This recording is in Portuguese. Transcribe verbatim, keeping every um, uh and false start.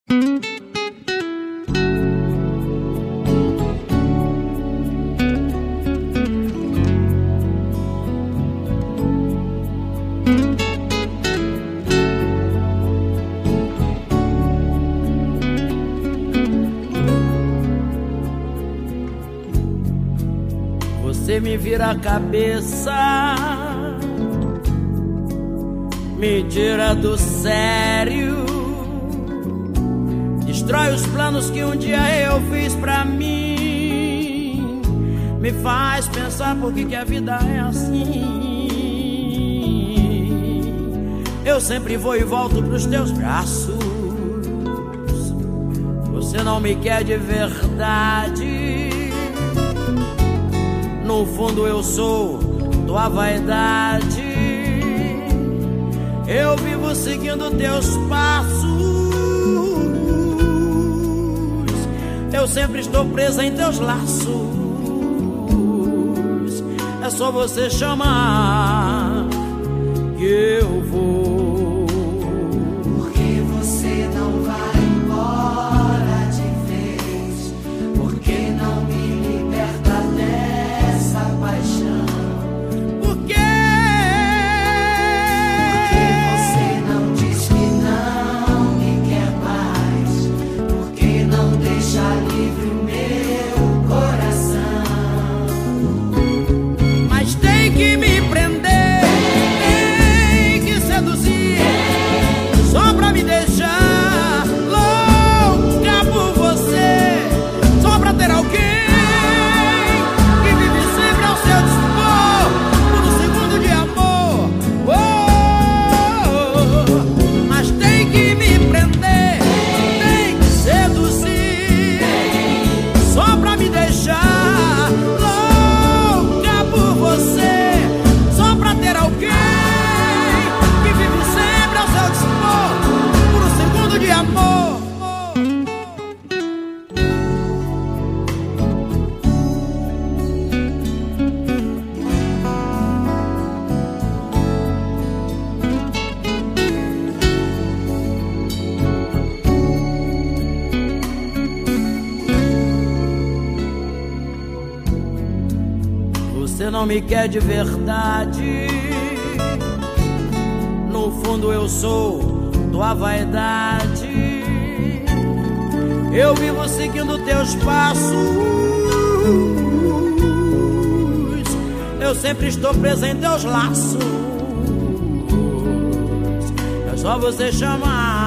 Você me vira a cabeça, me tira do sério, destrói os planos que um dia eu fiz pra mim, me faz pensar por que que a vida é assim. Eu sempre vou e volto pros teus braços, você não me quer de verdade. No fundo eu sou tua vaidade, eu vivo seguindo teus passos, eu sempre estou presa em teus laços. É só você chamar que eu vou. Porque você não vai embora de vez, porque não me liberta dessa paixão. Por quê? Porque você não diz que não me quer mais, porque não deixa livre o meu coração. Mas tem que me prender, tem que seduzir, só pra me deixar louca por você, só pra ter alguém que vive sempre ao seu dispor, por um segundo de amor. Oh, mas tem que me prender, tem que seduzir, só pra me deixar louca por você, só pra ter alguém que vive sempre ao seu dispor, por um segundo de amor. Você não me quer de verdade, no fundo eu sou tua vaidade, eu vivo seguindo teus passos, eu sempre estou presa em teus laços. É só você chamar